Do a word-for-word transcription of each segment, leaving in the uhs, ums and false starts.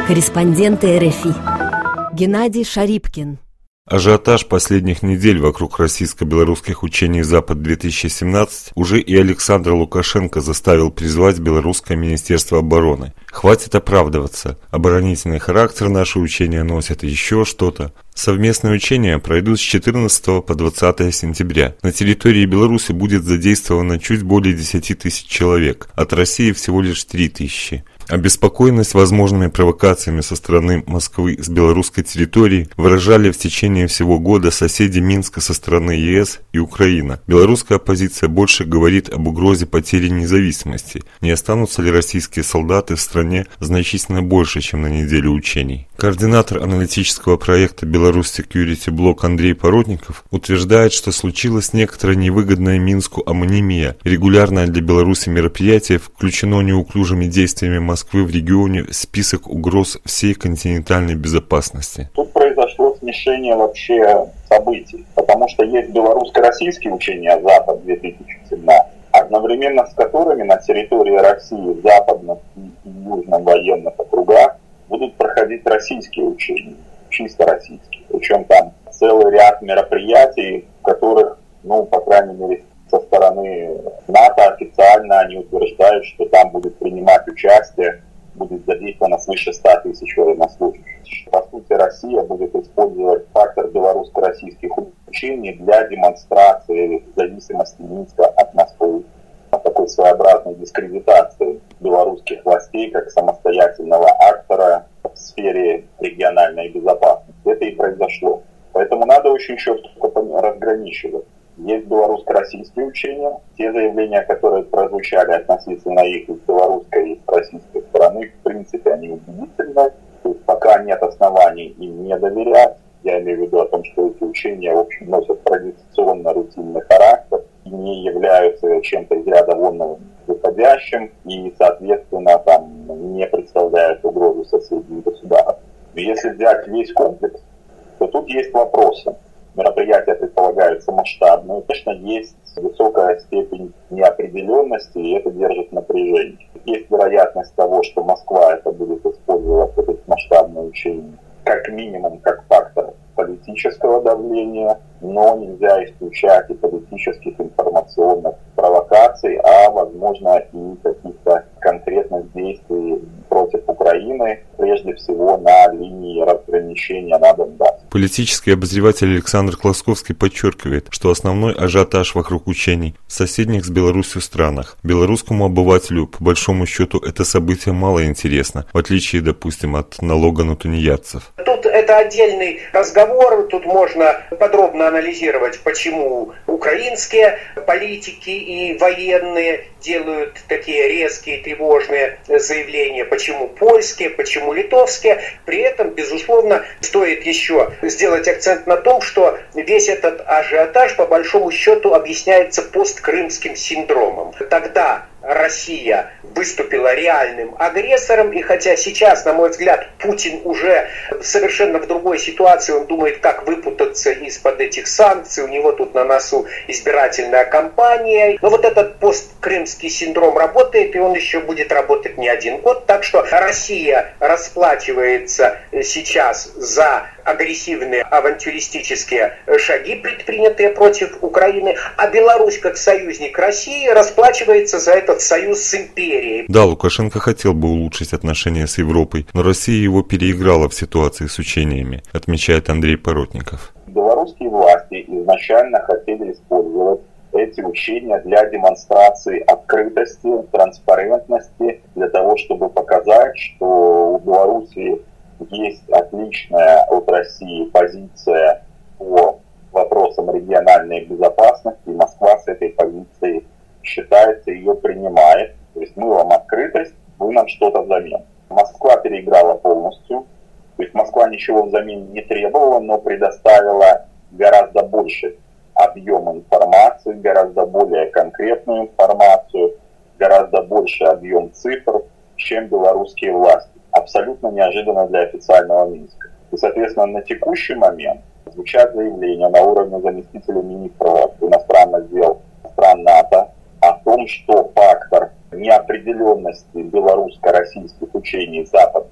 Корреспонденты эр эф и. Геннадий Шарипкин. Ажиотаж последних недель вокруг российско-белорусских учений «Запад-две тысячи семнадцать» уже и Александр Лукашенко заставил призвать Белорусское министерство обороны. Хватит оправдываться. Оборонительный характер наши учения носят, еще что-то. Совместные учения пройдут с четырнадцатого по двадцатое сентября. На территории Беларуси будет задействовано чуть более десять тысяч человек, от России всего лишь три тысячи. Обеспокоенность возможными провокациями со стороны Москвы с белорусской территории выражали в течение всего года соседи Минска со стороны е эс и Украина. Белорусская оппозиция больше говорит об угрозе потери независимости. Не останутся ли российские солдаты в стране значительно больше, чем на неделю учений? Координатор аналитического проекта «Беларусь Security Block» Андрей Поротников утверждает, что случилась некоторая невыгодная Минску амонимия. Регулярное для Беларуси мероприятие включено неуклюжими действиями Москвы в регионе в список угроз всей континентальной безопасности. Тут произошло смешение вообще событий, потому что есть белорусско-российские учения «Запад-две тысячи семнадцать», одновременно с которыми на территории России в западном и южном военных округах будут проходить российские учения, чисто российские. Причем там целый ряд мероприятий, в которых, ну, по крайней мере, со стороны НАТО официально они утверждают, что там будет принимать участие, будет задействовано свыше ста тысяч военнослужащих. По сути, Россия будет использовать фактор белорусско-российских учений для демонстрации зависимости Минска от Москвы, такой своеобразной дискредитации белорусских властей как самостоятельного актора в сфере региональной безопасности. Это и произошло. Поэтому надо очень четко разграничивать. Есть белорусско-российские учения. Те заявления, которые прозвучали относительно их из белорусской и российской стороны, в принципе, они убедительны. То есть пока нет оснований им не доверять. Я имею в виду о том, что эти учения, в общем, носят традиционно рутинный характер и не являются чем-то из ряда вон выходящим и, соответственно, там не представляют угрозу соседним государствам. Если взять весь комплекс, то тут есть вопросы. Мероприятия предполагаются масштабные. Конечно, есть высокая степень неопределенности, и это держит напряжение. Есть вероятность того, что Москва это будет использовать, это масштабное учение, как минимум как фактор политического давления, но нельзя исключать и политических информационных провокаций, а, возможно, и каких-то конкретных действий против Украины, прежде всего на линии разграничения на Донбассе. Политический обозреватель Александр Класковский подчеркивает, что основной ажиотаж вокруг учений в соседних с Беларусью странах. Белорусскому обывателю, по большому счету, это событие мало интересно, в отличие, допустим, от налога на тунеядцев. Тут это отдельный разговор, тут можно подробно анализировать, почему украинские политики и военные делают такие резкие тревожные заявления, почему польские, почему литовские. При этом, безусловно, стоит еще сделать акцент на том, что весь этот ажиотаж, по большому счету, объясняется посткрымским синдромом. Тогда Россия выступила реальным агрессором, и хотя сейчас, на мой взгляд, Путин уже совершенно в другой ситуации, он думает, как выпутаться из-под этих санкций, у него тут на носу избирательная кампания, но вот этот посткрымский синдром работает, и он еще будет работать не один год, так что Россия расплачивается сейчас за агрессивные авантюристические шаги, предпринятые против Украины, а Беларусь, как союзник России, расплачивается за этот союз с империей. Да, Лукашенко хотел бы улучшить отношения с Европой, но Россия его переиграла в ситуации с учениями, отмечает Андрей Поротников. Белорусские власти изначально хотели использовать эти учения для демонстрации открытости, транспарентности, для того, чтобы показать, что у Беларуси есть отличная от России позиция по вопросам региональной безопасности, и Москва с этой позицией считается, ее принимает. То есть мы вам открытость, вы нам что-то взамен. Москва переиграла полностью. То есть Москва ничего взамен не требовала, но предоставила гораздо больше объем информации, гораздо более конкретную информацию, гораздо больше объем цифр, чем белорусские власти. Абсолютно неожиданно для официального Минска. И, соответственно, на текущий момент звучат заявления на уровне заместителя министра иностранных дел стран НАТО о том, что фактор неопределенности белорусско-российских учений Запад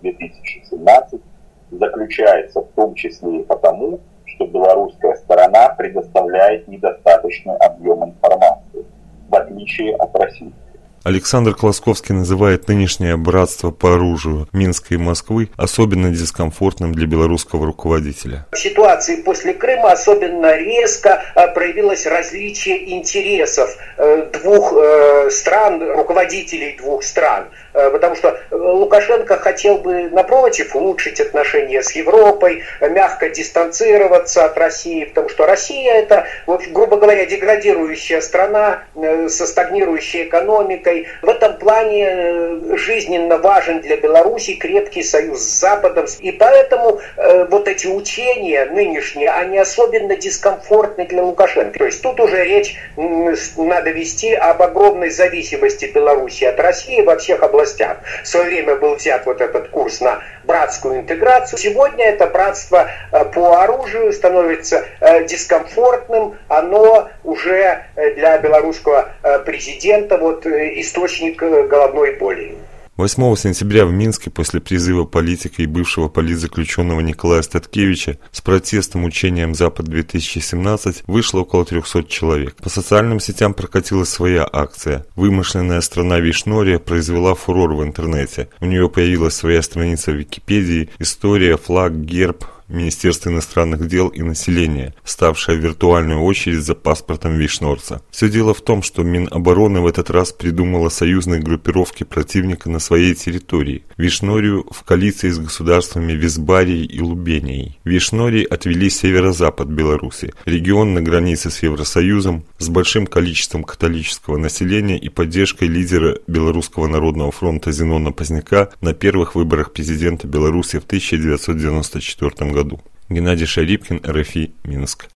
две тысячи семнадцать заключается в том числе и потому, что белорусская сторона предоставляет недостаточный объем информации, в отличие от России. Александр Класковский называет нынешнее братство по оружию Минска и Москвы особенно дискомфортным для белорусского руководителя. В ситуации после Крыма особенно резко проявилось различие интересов двух стран, руководителей двух стран. Потому что Лукашенко хотел бы, напротив, улучшить отношения с Европой, мягко дистанцироваться от России, потому что Россия это, вот, грубо говоря, деградирующая страна со стагнирующей экономикой. В этом плане жизненно важен для Беларуси крепкий союз с Западом. И поэтому э, вот эти учения нынешние, они особенно дискомфортны для Лукашенко. То есть тут уже речь м, надо вести об огромной зависимости Беларуси от России во всех областях. В свое время был взят вот этот курс на братскую интеграцию. Сегодня это братство э, по оружию становится э, дискомфортным. Оно уже для белорусского э, президента вот, э, источник головной боли. восьмого сентября в Минске после призыва политика и бывшего политзаключенного Николая Статкевича с протестом учением «Запад-две тысячи семнадцать» вышло около трехсот человек. По социальным сетям прокатилась своя акция. Вымышленная страна Вишнория произвела фурор в интернете. У нее появилась своя страница в Википедии, история, флаг, герб, Министерства иностранных дел и населения, ставшая в виртуальную очередь за паспортом вишнорца. Все дело в том, что Минобороны в этот раз придумала союзные группировки противника на своей территории. Вишнорию в коалиции с государствами Визбарией и Лубенией. Вишнории отвели северо-запад Беларуси, регион на границе с Евросоюзом, с большим количеством католического населения и поддержкой лидера Белорусского народного фронта Зенона Позняка на первых выборах президента Беларуси в тысяча девятьсот девяносто четвёртом году. Геннадий Шарипкин, эр эф и, Минск.